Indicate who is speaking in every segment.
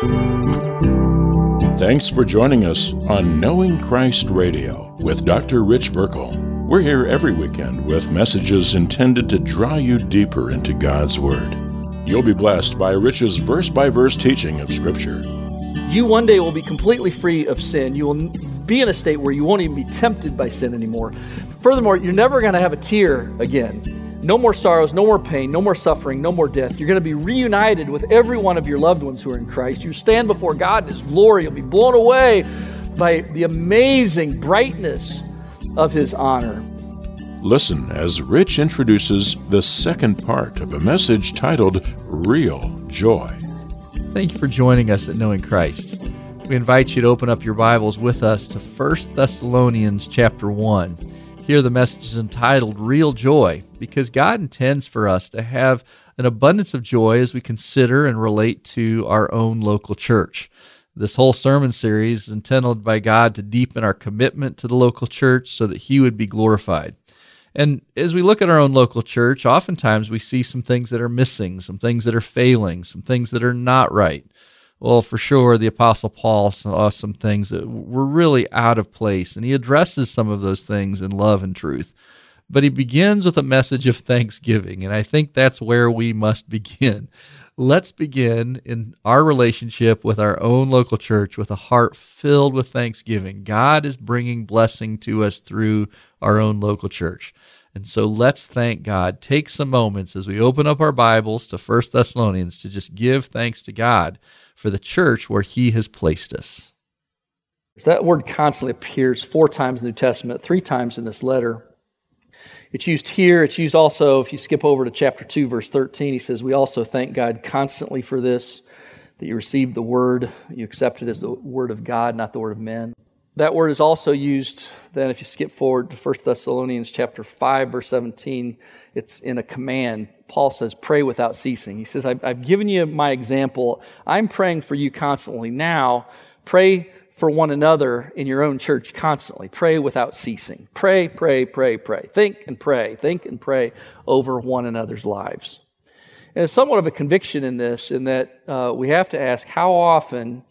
Speaker 1: Thanks for joining us on Knowing Christ Radio with Dr. Rich Burkle. We're here every weekend with messages intended to draw you deeper into God's Word. You'll be blessed by Rich's verse-by-verse teaching of Scripture.
Speaker 2: You one day will be completely free of sin. You will be in a state where you won't even be tempted by sin anymore. Furthermore, you're never going to have a tear again. No more sorrows, no more pain, no more suffering, no more death. You're going to be reunited with every one of your loved ones who are in Christ. You stand before God in His glory. You'll be blown away by the amazing brightness of His honor.
Speaker 1: Listen as Rich introduces the second part of a message titled Real Joy.
Speaker 3: Thank you for joining us at Knowing Christ. We invite you to open up your Bibles with us to 1 Thessalonians chapter 1. Here the message is entitled Real Joy, because God intends for us to have an abundance of joy as we consider and relate to our own local church. This whole sermon series is intended by God to deepen our commitment to the local church so that He would be glorified. And as we look at our own local church, oftentimes we see some things that are missing, some things that are failing, some things that are not right. Well, for sure, the Apostle Paul saw some things that were really out of place, and he addresses some of those things in love and truth. But he begins with a message of thanksgiving, and I think that's where we must begin. Let's begin in our relationship with our own local church with a heart filled with thanksgiving. God is bringing blessing to us through our own local church. And so let's thank God. Take some moments as we open up our Bibles to 1 Thessalonians to just give thanks to God for the church where He has placed us.
Speaker 2: That word constantly appears 4 times in the New Testament, 3 times in this letter. It's used here. It's used also, if you skip over to chapter 2, verse 13, he says, we also thank God constantly for this, that you received the word, you accepted it as the word of God, not the word of men. That word is also used, then if you skip forward to 1 Thessalonians chapter 5, verse 17, it's in a command. Paul says, pray without ceasing. He says, I've given you my example. I'm praying for you constantly. Now, pray for one another in your own church constantly. Pray without ceasing. Pray, pray, pray, pray. Think and pray over one another's lives. And it's somewhat of a conviction in this, in that we have to ask, how often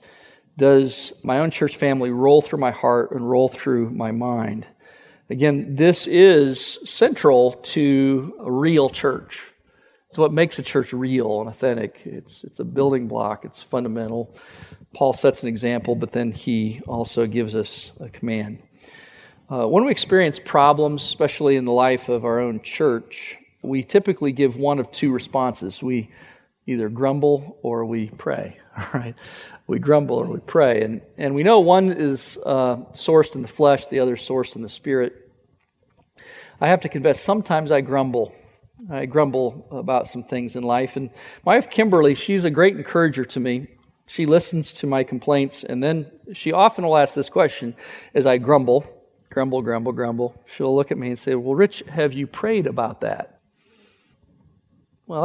Speaker 2: does my own church family roll through my heart and roll through my mind? Again, this is central to a real church. It's what makes a church real and authentic. It's a building block. It's fundamental. Paul sets an example, but then he also gives us a command. When we experience problems, especially in the life of our own church, we typically give one of 2 responses. We either grumble or we pray. All right, we grumble or we pray, and we know one is sourced in the flesh, the other is sourced in the spirit. I have to confess, sometimes I grumble. I grumble about some things in life, and my wife Kimberly, she's a great encourager to me. She listens to my complaints, and then she often will ask this question as I grumble. She'll look at me and say, well, Rich, have you prayed about that? Well,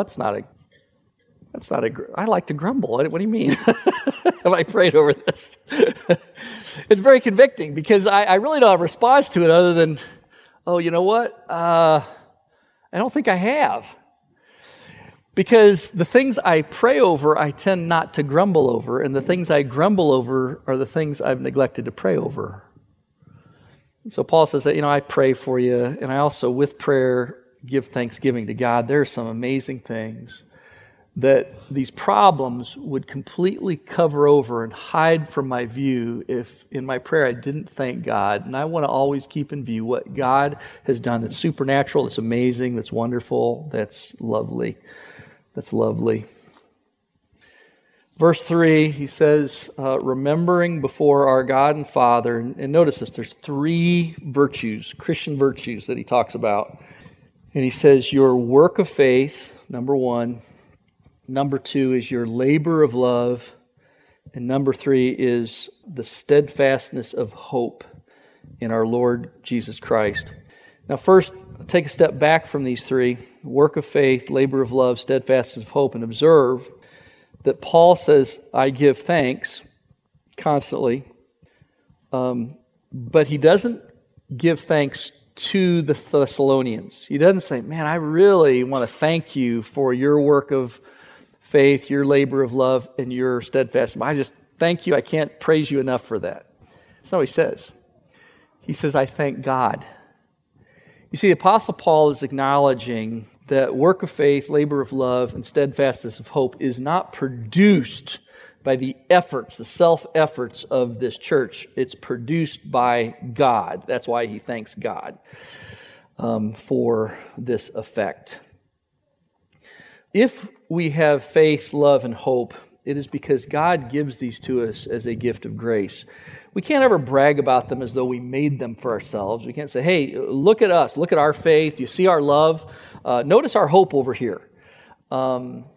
Speaker 2: I like to grumble. What do you mean? Have I prayed over this? It's very convicting because I really don't have a response to it other than, oh, you know what? I don't think I have. Because the things I pray over, I tend not to grumble over, and the things I grumble over are the things I've neglected to pray over. And so Paul says that, I pray for you, and I also, with prayer, give thanksgiving to God. There are some amazing things that these problems would completely cover over and hide from my view if in my prayer I didn't thank God. And I want to always keep in view what God has done that's supernatural, that's amazing, that's wonderful, that's lovely. That's lovely. Verse 3, he says, remembering before our God and Father, and notice this, there's 3 virtues, Christian virtues that he talks about. And he says, your work of faith, number 1. Number 2 is your labor of love. And number 3 is the steadfastness of hope in our Lord Jesus Christ. Now first, take a step back from these 3, work of faith, labor of love, steadfastness of hope, and observe that Paul says, I give thanks constantly, but he doesn't give thanks to the Thessalonians. He doesn't say, man, I really want to thank you for your work of faith, your labor of love, and your steadfast. I just thank you. I can't praise you enough for that. That's not what he says. He says, I thank God. You see, the Apostle Paul is acknowledging that work of faith, labor of love, and steadfastness of hope is not produced by the efforts, the self-efforts of this church. It's produced by God. That's why he thanks God for this effect. If we have faith, love, and hope, it is because God gives these to us as a gift of grace. We can't ever brag about them as though we made them for ourselves. We can't say, hey, look at us, look at our faith, you see our love, notice our hope over here. Now,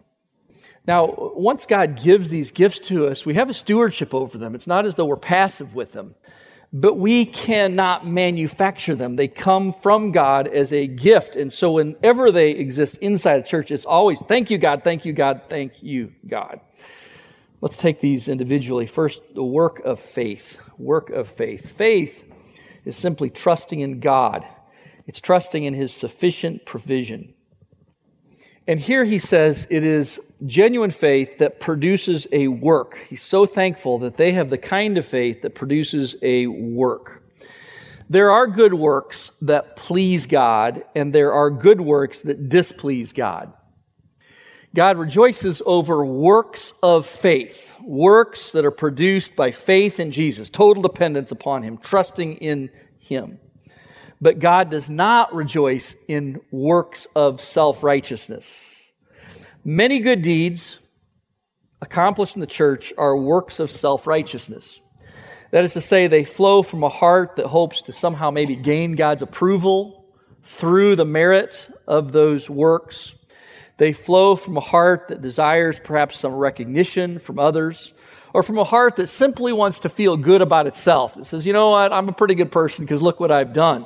Speaker 2: once God gives these gifts to us, we have a stewardship over them. It's not as though we're passive with them, but we cannot manufacture them. They come from God as a gift, and so whenever they exist inside the church, it's always, thank you, God, thank you, God, thank you, God. Let's take these individually. First, the work of faith. Work of faith. Faith is simply trusting in God. It's trusting in His sufficient provision. And here he says it is genuine faith that produces a work. He's so thankful that they have the kind of faith that produces a work. There are good works that please God, and there are good works that displease God. God rejoices over works of faith, works that are produced by faith in Jesus, total dependence upon Him, trusting in Him. But God does not rejoice in works of self-righteousness. Many good deeds accomplished in the church are works of self-righteousness. That is to say, they flow from a heart that hopes to somehow maybe gain God's approval through the merit of those works. They flow from a heart that desires perhaps some recognition from others, or from a heart that simply wants to feel good about itself. It says, you know what, I'm a pretty good person because look what I've done.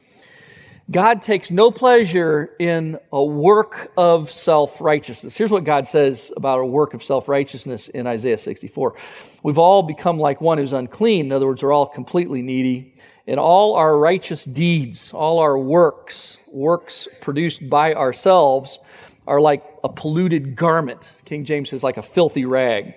Speaker 2: God takes no pleasure in a work of self-righteousness. Here's what God says about a work of self-righteousness in Isaiah 64. We've all become like one who's unclean. In other words, we're all completely needy. And all our righteous deeds, all our works produced by ourselves, are like a polluted garment. King James says like a filthy rag.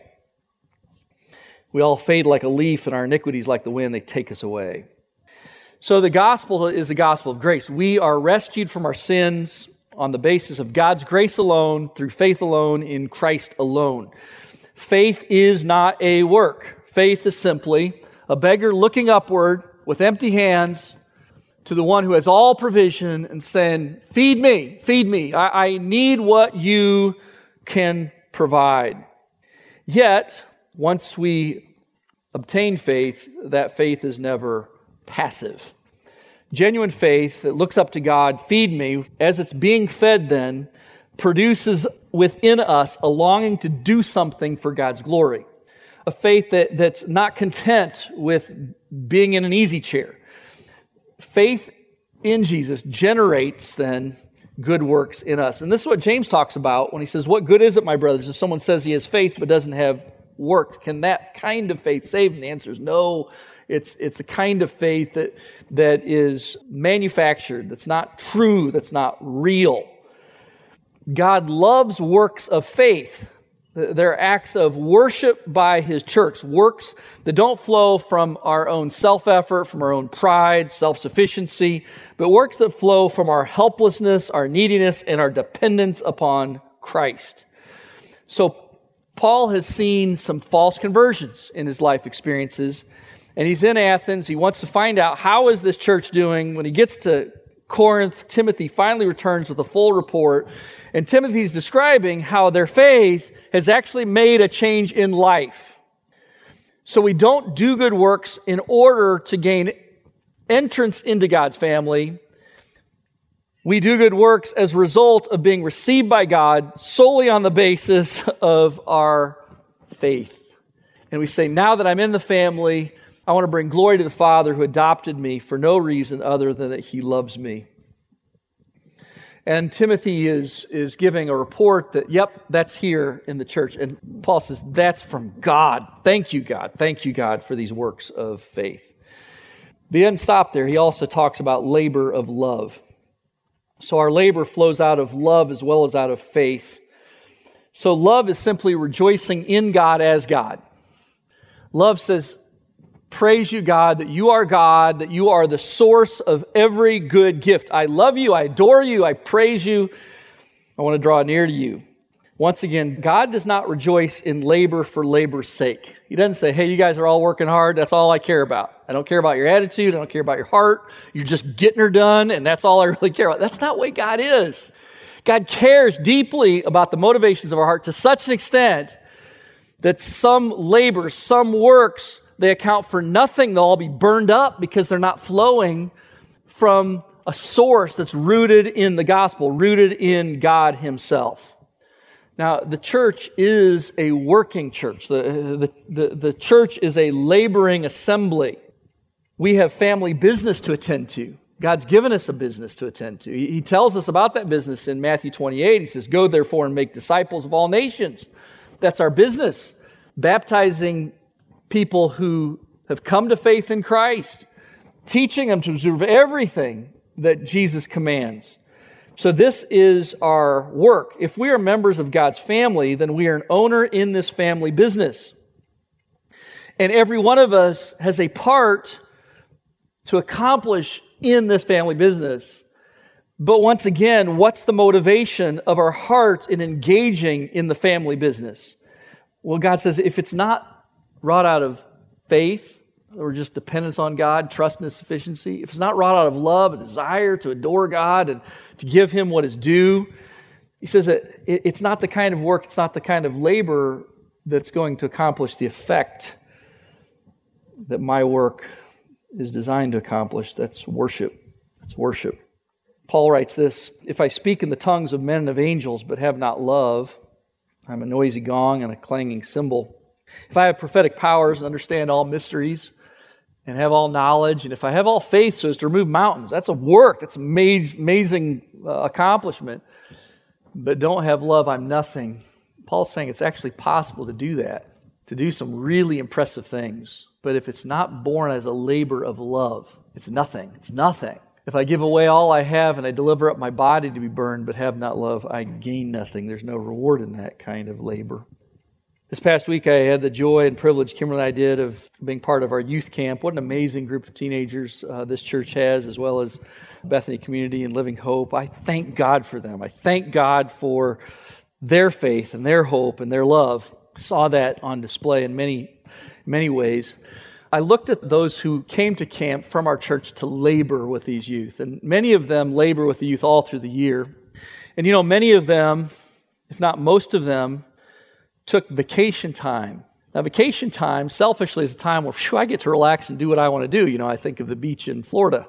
Speaker 2: We all fade like a leaf, and our iniquities like the wind, they take us away. So the gospel is the gospel of grace. We are rescued from our sins on the basis of God's grace alone, through faith alone, in Christ alone. Faith is not a work. Faith is simply a beggar looking upward with empty hands to the one who has all provision and saying, feed me. I need what you can provide. Yet, once we obtain faith, that faith is never passive. Genuine faith that looks up to God, feed me, as it's being fed then, produces within us a longing to do something for God's glory. A faith that's not content with being in an easy chair. Faith in Jesus generates then good works in us. And this is what James talks about when he says, what good is it, my brothers, if someone says he has faith but doesn't have works? Can that kind of faith save? And the answer is no. It's a kind of faith that is manufactured, that's not true, that's not real. God loves works of faith. They're acts of worship by His church, works that don't flow from our own self-effort, from our own pride, self-sufficiency, but works that flow from our helplessness, our neediness, and our dependence upon Christ. So Paul has seen some false conversions in his life experiences, and he's in Athens. He wants to find out, how is this church doing? When he gets to Corinth, Timothy finally returns with a full report, and Timothy's describing how their faith has actually made a change in life. So we don't do good works in order to gain entrance into God's family. We do good works as a result of being received by God solely on the basis of our faith. And we say, now that I'm in the family, I want to bring glory to the Father who adopted me for no reason other than that He loves me. And Timothy is giving a report that, yep, that's here in the church. And Paul says, that's from God. Thank you, God. Thank you, God, for these works of faith. But he doesn't stop there. He also talks about labor of love. So our labor flows out of love as well as out of faith. So love is simply rejoicing in God as God. Love says, praise you, God, that you are the source of every good gift. I love you, I adore you, I praise you, I want to draw near to you. Once again, God does not rejoice in labor for labor's sake. He doesn't say, hey, you guys are all working hard, that's all I care about. I don't care about your attitude, I don't care about your heart, you're just getting her done, and that's all I really care about. That's not the way God is. God cares deeply about the motivations of our heart to such an extent that some labor, some works, they account for nothing. They'll all be burned up because they're not flowing from a source that's rooted in the gospel, rooted in God himself. Now, the church is a working church. The church is a laboring assembly. We have family business to attend to. God's given us a business to attend to. He tells us about that business in Matthew 28. He says, go therefore and make disciples of all nations. That's our business. Baptizing people who have come to faith in Christ, teaching them to observe everything that Jesus commands. So this is our work. If we are members of God's family, then we are an owner in this family business. And every one of us has a part to accomplish in this family business. But once again, what's the motivation of our heart in engaging in the family business? Well, God says if it's not wrought out of faith or just dependence on God, trust in His sufficiency, if it's not wrought out of love, a desire to adore God and to give Him what is due, He says that it's not the kind of work, it's not the kind of labor that's going to accomplish the effect that my work is designed to accomplish. That's worship. That's worship. Paul writes this, if I speak in the tongues of men and of angels but have not love, I'm a noisy gong and a clanging cymbal. If I have prophetic powers and understand all mysteries and have all knowledge, and if I have all faith so as to remove mountains, that's a work, that's an amazing accomplishment, but don't have love, I'm nothing. Paul's saying it's actually possible to do that, to do some really impressive things. But if it's not born as a labor of love, it's nothing. It's nothing. If I give away all I have and I deliver up my body to be burned but have not love, I gain nothing. There's no reward in that kind of labor. This past week I had the joy and privilege, Kimberly and I did, of being part of our youth camp. What an amazing group of teenagers this church has, as well as Bethany Community and Living Hope. I thank God for them. I thank God for their faith and their hope and their love. I saw that on display in many ways. I looked at those who came to camp from our church to labor with these youth, and many of them labor with the youth all through the year. And you know, many of them, if not most of them, took vacation time. Now, vacation time, selfishly, is a time where I get to relax and do what I want to do. You know, I think of the beach in Florida.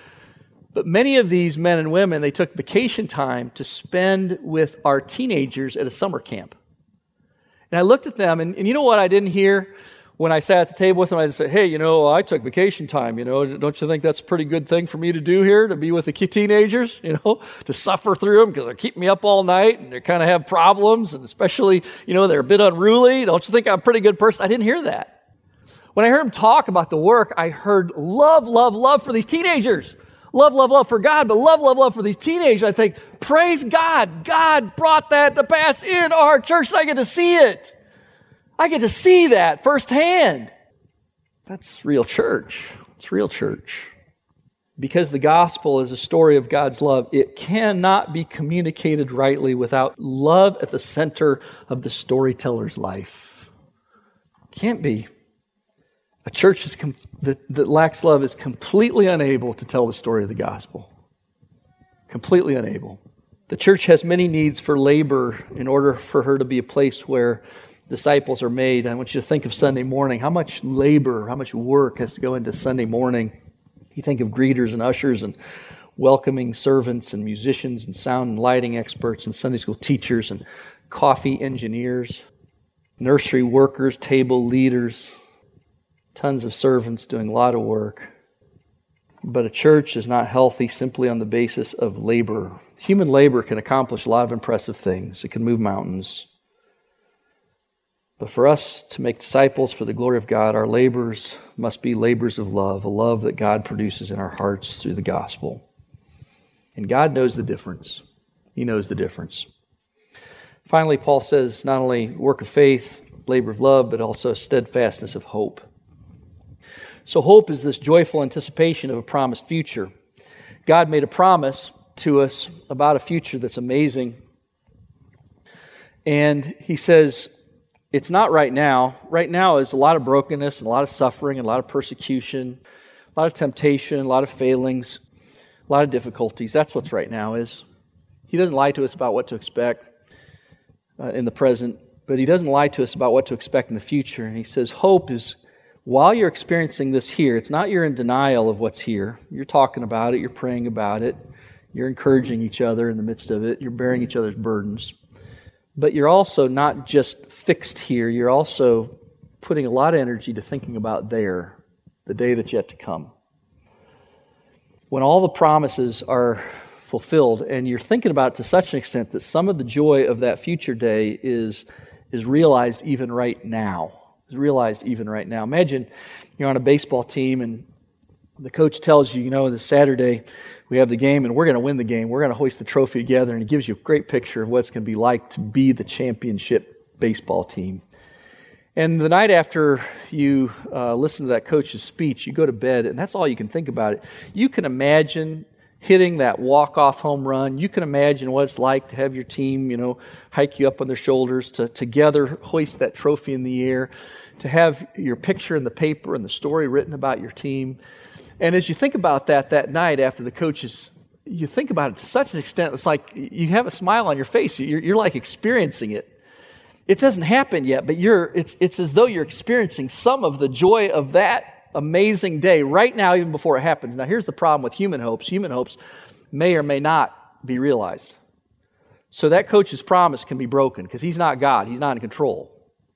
Speaker 2: But many of these men and women, they took vacation time to spend with our teenagers at a summer camp. And I looked at them, and you know what I didn't hear? When I sat at the table with them, I just said, hey, you know, I took vacation time, you know, don't you think that's a pretty good thing for me to do here, to be with the teenagers, you know, to suffer through them because they keep me up all night and they kind of have problems, and especially, you know, they're a bit unruly. Don't you think I'm a pretty good person? I didn't hear that. When I heard them talk about the work, I heard love, love, love for these teenagers. Love, love, love for God, but love, love, love for these teenagers. I think, praise God. God brought that to pass in our church, and I get to see it. I get to see that firsthand. That's real church. It's real church. Because the gospel is a story of God's love, it cannot be communicated rightly without love at the center of the storyteller's life. Can't be. A church that lacks love is completely unable to tell the story of the gospel. Completely unable. The church has many needs for labor in order for her to be a place where disciples are made. I want you to think of Sunday morning. How much labor, how much work has to go into Sunday morning? You think of greeters and ushers and welcoming servants and musicians and sound and lighting experts and Sunday school teachers and coffee engineers, nursery workers, table leaders, tons of servants doing a lot of work. But a church is not healthy simply on the basis of labor. Human labor can accomplish a lot of impressive things. It can move mountains. But for us to make disciples for the glory of God, our labors must be labors of love, a love that God produces in our hearts through the gospel. And God knows the difference. He knows the difference. Finally, Paul says not only work of faith, labor of love, but also steadfastness of hope. So hope is this joyful anticipation of a promised future. God made a promise to us about a future that's amazing. And he says, it's not right now. Right now is a lot of brokenness and a lot of suffering and a lot of persecution, a lot of temptation, a lot of failings, a lot of difficulties. That's what's right now is. He doesn't lie to us about what to expect in the present, but he doesn't lie to us about what to expect in the future. And he says hope is, while you're experiencing this here, it's not you're in denial of what's here. You're talking about it, you're praying about it, you're encouraging each other in the midst of it, you're bearing each other's burdens. But you're also not just fixed here, you're also putting a lot of energy to thinking about there, the day that's yet to come. When all the promises are fulfilled, and you're thinking about it to such an extent that some of the joy of that future day is realized even right now. Is realized even right now. Imagine you're on a baseball team and the coach tells you, this Saturday we have the game and we're going to win the game. We're going to hoist the trophy together, and he gives you a great picture of what it's going to be like to be the championship baseball team. And the night after you listen to that coach's speech, you go to bed, and that's all you can think about it. You can imagine hitting that walk-off home run. You can imagine what it's like to have your team, hike you up on their shoulders, to together hoist that trophy in the air, to have your picture in the paper and the story written about your team. And as you think about that night after the coaches, you think about it to such an extent, it's like you have a smile on your face. You're like experiencing it. It doesn't happen yet, but it's as though you're experiencing some of the joy of that amazing day right now, even before it happens. Now, here's the problem with human hopes. Human hopes may or may not be realized. So that coach's promise can be broken because he's not God. He's not in control.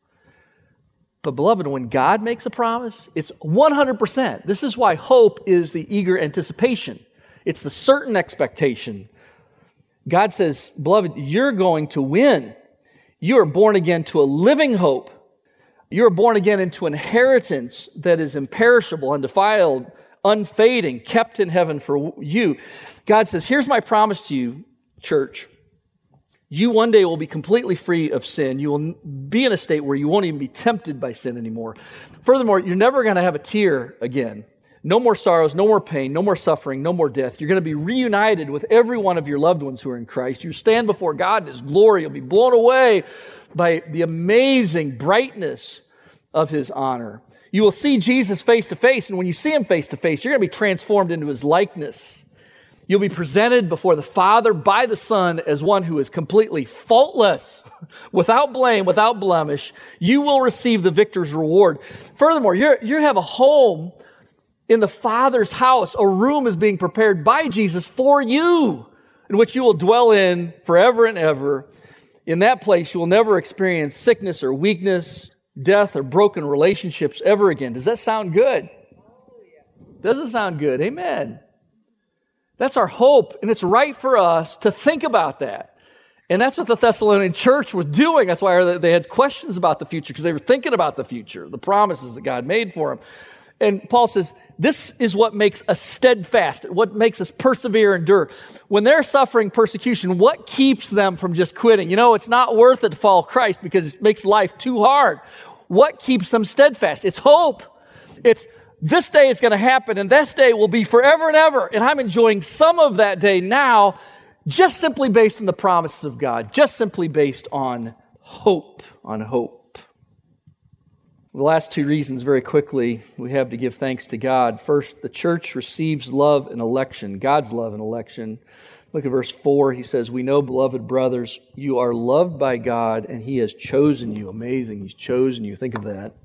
Speaker 2: But beloved, when God makes a promise, it's 100%. This is why hope is the eager anticipation. It's the certain expectation. God says, beloved, you're going to win. You are born again to a living hope. You are born again into an inheritance that is imperishable, undefiled, unfading, kept in heaven for you. God says, here's my promise to you, church. You one day will be completely free of sin. You will be in a state where you won't even be tempted by sin anymore. Furthermore, you're never going to have a tear again. No more sorrows, no more pain, no more suffering, no more death. You're going to be reunited with every one of your loved ones who are in Christ. You stand before God in His glory. You'll be blown away by the amazing brightness of His honor. You will see Jesus face to face, and when you see Him face to face, you're going to be transformed into His likeness. You'll be presented before the Father by the Son as one who is completely faultless, without blame, without blemish. You will receive the victor's reward. Furthermore, you have a home in the Father's house. A room is being prepared by Jesus for you, in which you will dwell in forever and ever. In that place, you will never experience sickness or weakness, death or broken relationships ever again. Does that sound good? Does it sound good? Amen. That's our hope, and it's right for us to think about that. And that's what the Thessalonian church was doing. That's why they had questions about the future, because they were thinking about the future, the promises that God made for them. And Paul says, this is what makes us steadfast, what makes us persevere, endure. When they're suffering persecution, what keeps them from just quitting? It's not worth it to follow Christ because it makes life too hard. What keeps them steadfast? It's hope. It's this day is going to happen, and this day will be forever and ever. And I'm enjoying some of that day now, just simply based on the promises of God, just simply based on hope, The last two reasons, very quickly, we have to give thanks to God. First, the church receives love and election, God's love and election. Look at verse 4. He says, we know, beloved brothers, you are loved by God, and He has chosen you. Amazing. He's chosen you. Think of that.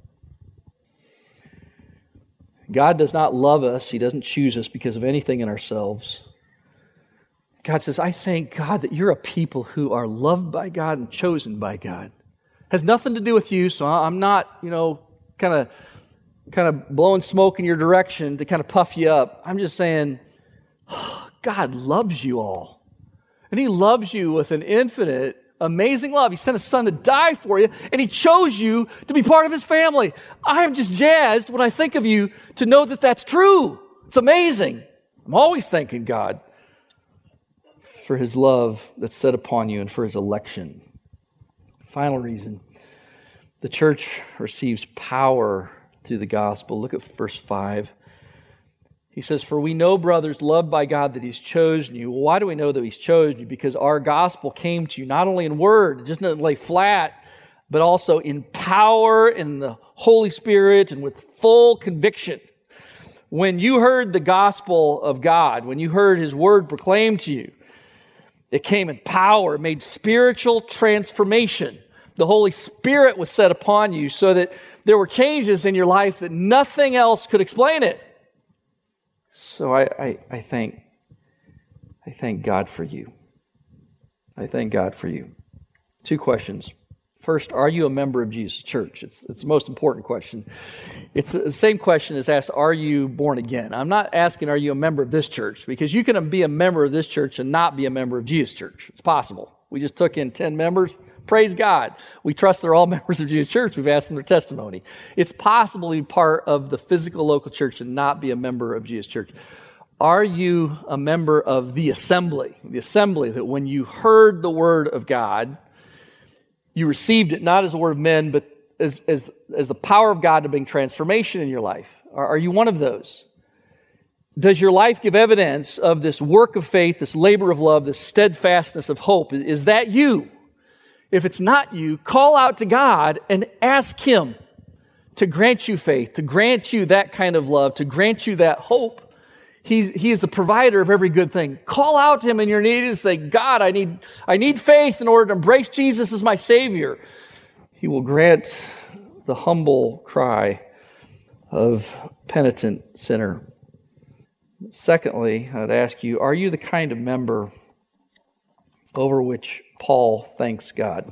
Speaker 2: God does not love us. He doesn't choose us because of anything in ourselves. God says, I thank God that you're a people who are loved by God and chosen by God. Has nothing to do with you, so I'm not, kind of blowing smoke in your direction to kind of puff you up. I'm just saying, God loves you all. And He loves you with an infinite, amazing love. He sent His Son to die for you, and He chose you to be part of His family. I am just jazzed when I think of you to know that that's true. It's amazing. I'm always thanking God for His love that's set upon you and for His election. Final reason. The church receives power through the gospel. Look at verse 5. He says, "For we know, brothers, loved by God, that He's chosen you." Well, why do we know that He's chosen you? Because our gospel came to you not only in word, it just didn't lay flat, but also in power, in the Holy Spirit, and with full conviction. When you heard the gospel of God, when you heard His word proclaimed to you, it came in power, it made spiritual transformation. The Holy Spirit was set upon you so that there were changes in your life that nothing else could explain it. So I thank God for you. I thank God for you. 2 questions. First, are you a member of Jesus' church? It's the most important question. It's the same question as asked, are you born again? I'm not asking, are you a member of this church? Because you can be a member of this church and not be a member of Jesus' church. It's possible. We just took in 10 members. Praise God. We trust they're all members of Jesus' church. We've asked them their testimony. It's possible to be part of the physical local church and not be a member of Jesus' church. Are you a member of the assembly? The assembly that when you heard the word of God, you received it not as a word of men, but as the power of God to bring transformation in your life. Are you one of those? Does your life give evidence of this work of faith, this labor of love, this steadfastness of hope? Is that you? If it's not you, call out to God and ask Him to grant you faith, to grant you that kind of love, to grant you that hope. He is the provider of every good thing. Call out to Him in your need and say, God, I need faith in order to embrace Jesus as my Savior. He will grant the humble cry of penitent sinner. Secondly, I'd ask you, are you the kind of member over which Paul thanks God?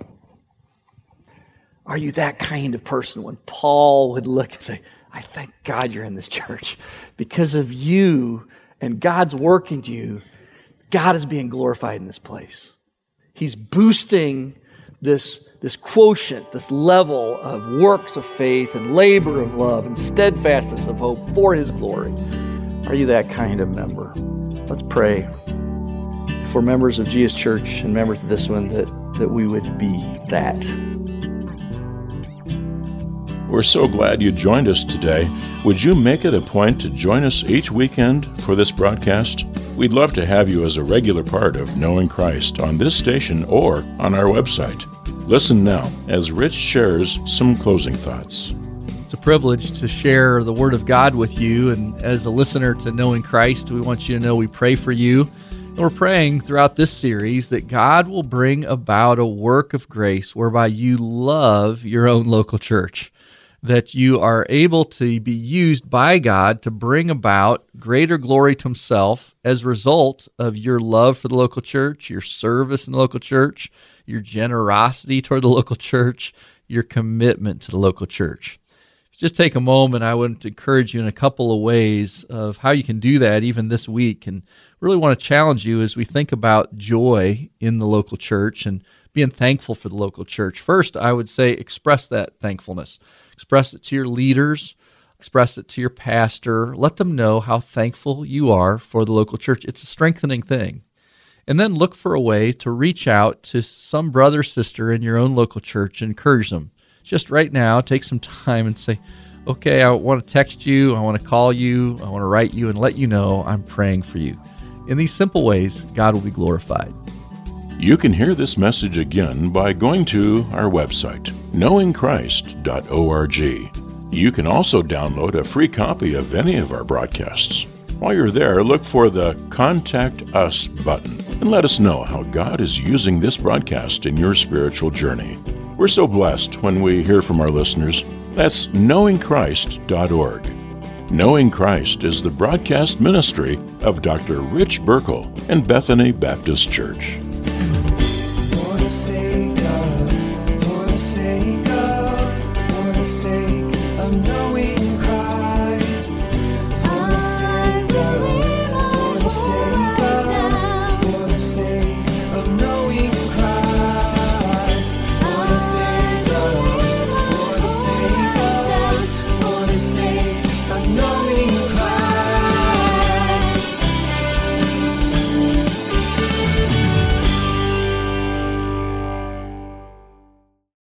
Speaker 2: Are you that kind of person when Paul would look and say, I thank God you're in this church. Because of you and God's work in you, God is being glorified in this place. He's boosting this quotient, this level of works of faith and labor of love and steadfastness of hope for His glory. Are you that kind of member? Let's pray for members of Jesus Church and members of this one that we would be that.
Speaker 1: We're so glad you joined us today. Would you make it a point to join us each weekend for this broadcast? We'd love to have you as a regular part of Knowing Christ on this station or on our website. Listen now as Rich shares some closing thoughts.
Speaker 3: It's a privilege to share the Word of God with you, and as a listener to Knowing Christ, we want you to know we pray for you. And we're praying throughout this series that God will bring about a work of grace whereby you love your own local church, that you are able to be used by God to bring about greater glory to Himself as a result of your love for the local church, your service in the local church, your generosity toward the local church, your commitment to the local church. Just take a moment. I would encourage you in a couple of ways of how you can do that even this week, and really want to challenge you as we think about joy in the local church and being thankful for the local church. First, I would say express that thankfulness. Express it to your leaders. Express it to your pastor. Let them know how thankful you are for the local church. It's a strengthening thing. And then look for a way to reach out to some brother or sister in your own local church and encourage them. Just right now, take some time and say, okay, I want to text you, I want to call you, I want to write you and let you know I'm praying for you. In these simple ways, God will be glorified.
Speaker 1: You can hear this message again by going to our website, knowingchrist.org. You can also download a free copy of any of our broadcasts. While you're there, look for the Contact Us button and let us know how God is using this broadcast in your spiritual journey. We're so blessed when we hear from our listeners. That's knowingchrist.org. Knowing Christ is the broadcast ministry of Dr. Rich Burkle and Bethany Baptist Church.